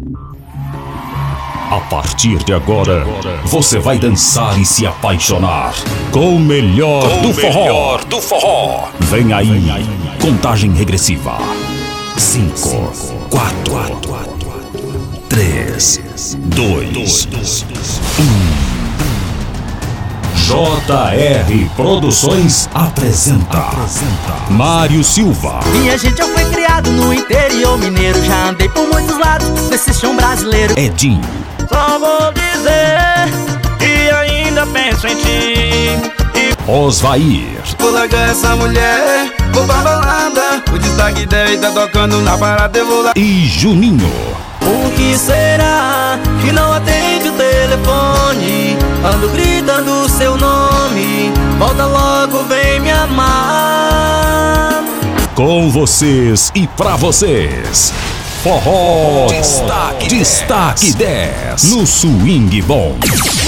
A partir de agora, você vai dançar e se apaixonar com o melhor do forró. Vem aí, contagem regressiva. 5, 4, 3, 2, 1. JR Produções apresenta Mário Silva. Minha gente, eu fui criado no interior mineiro. Já andei por muitos lados desse chão brasileiro. Edinho. Só vou dizer que ainda penso em ti. Osvair. Vou largar essa mulher, vou pra balada. O destaque dela tá tocando na parada, eu vou lá. E Juninho. Por que será que não atende o telefone? Ando gritando seu nome. Volta logo, vem me amar. Com vocês e pra vocês, Forró Destaque 10 no Swing Bom.